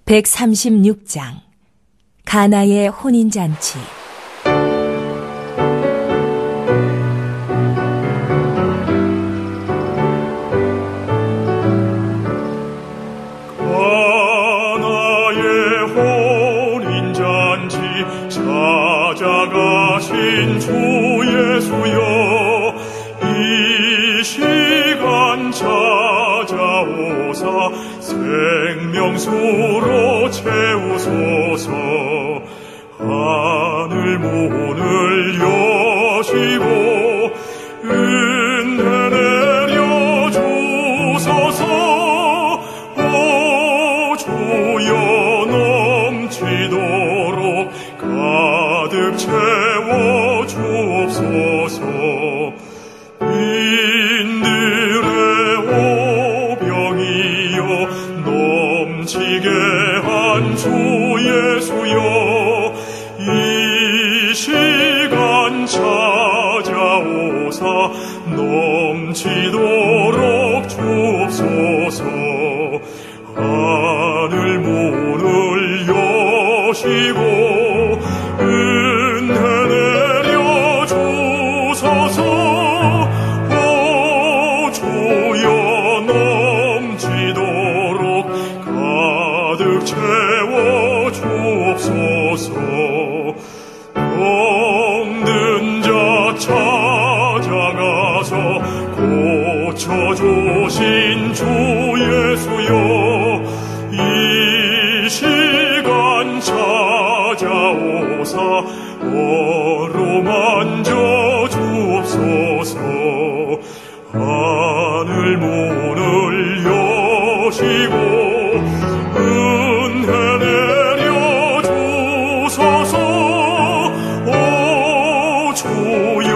136장 가나의 혼인잔치. 가나의 혼인잔치 찾아가신 주 예수여, 이 시간 찾아오사 생명수로 채우소서. 하늘 문을 여시고 은혜 내려 주소서. 오 주여 넘치도록 가득 채워 주옵소서. 넘치게 한 주 예수여, 이 시간 찾아오사 넘치도록 주옵소서. 하늘 문을 여시고 은혜 내려 주소서. 오 주여 넘치도록 가득 채워 주옵소서. 병든 자 찾아가서 고쳐주신 주 예수여, 이 시간 찾아오사 어루만져 주옵소서. 하늘 문을 여시고 은혜 내려 주소서. 오 주여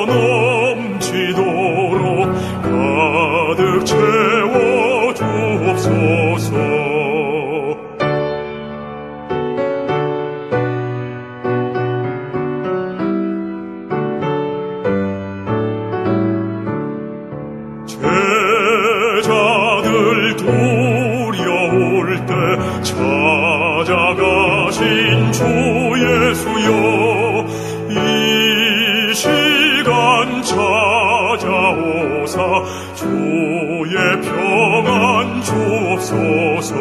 넘치도록 가득 채워 주옵소서. 제자들 두려울 때 찾아가신 주 예수여, 이 시간 찾아오사 주의 평안 주옵소서.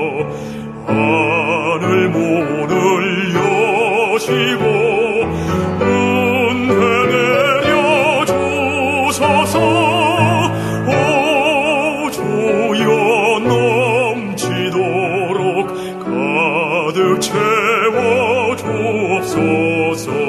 하늘 문을 여시고 은혜 내려 주소서. 오 주여 넘치도록 가득 채워 주옵소서.